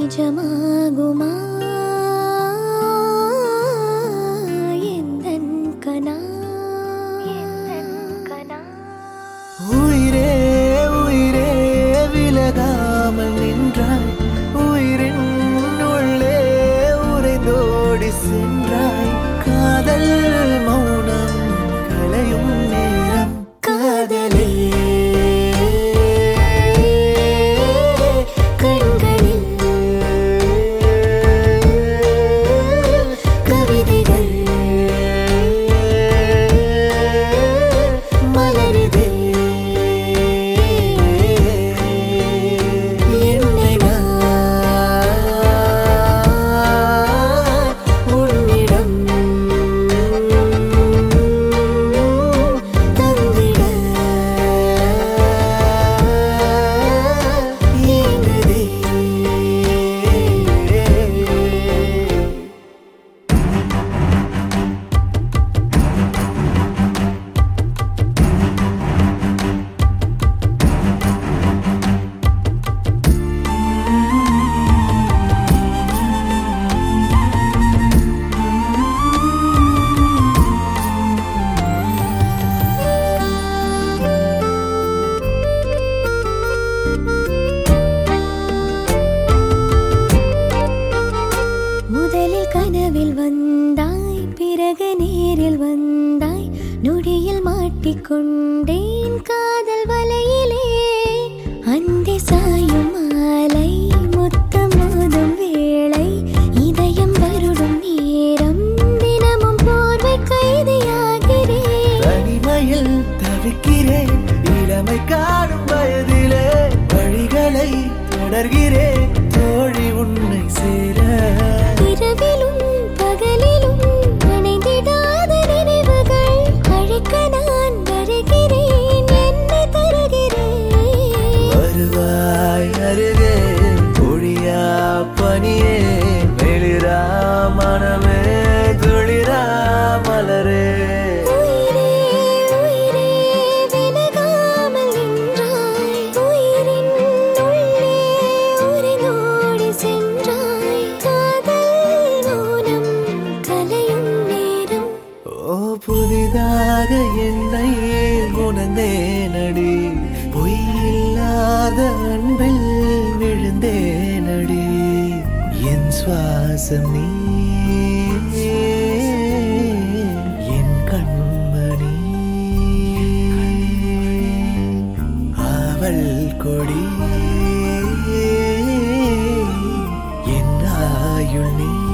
நிஜமாகுமா எந்தன் கனா உயிரே உயிரே விலகாமல் நின்றாய் உயிரின் உள்ளே உறைந்தோடி சென்றாய் காதல் மௌனம் கலையும் நேரம் காதலே கனவில் வந்தாய் பிறகு நேரில் வந்தாய் நொடியில் மாட்டிக்கொண்டேன் காதல் வலையிலே அந்தி சாயும் மாலை முத்தம் மோதும் வேளை இதயம் வருடும் நேரம் தினமும் போர்வை கைதியாகிறேன் தனிமையில் தவிக்கிறேன் இளமை காணும் வயதிலே வழிகளை தொடர்கிறேன் தோழி உன்னை சேர இரவிலும் பகலிலும் அணைந்திடாத நினைவுகள் அழைக்க நான் வருகிறேன் என்னை தருகிறேன் வருவாய் அருகே பொழியா பனியே வெளிரா மனமே துளிரா மலரே புதிதாக என்னை உணர்ந்தேனடி பொய்யில்லாத அன்பில் விழுந்தேனடி என் சுவாசம் நீ என் கண்மணி அவள் கொடி என் ஆயுள் நீ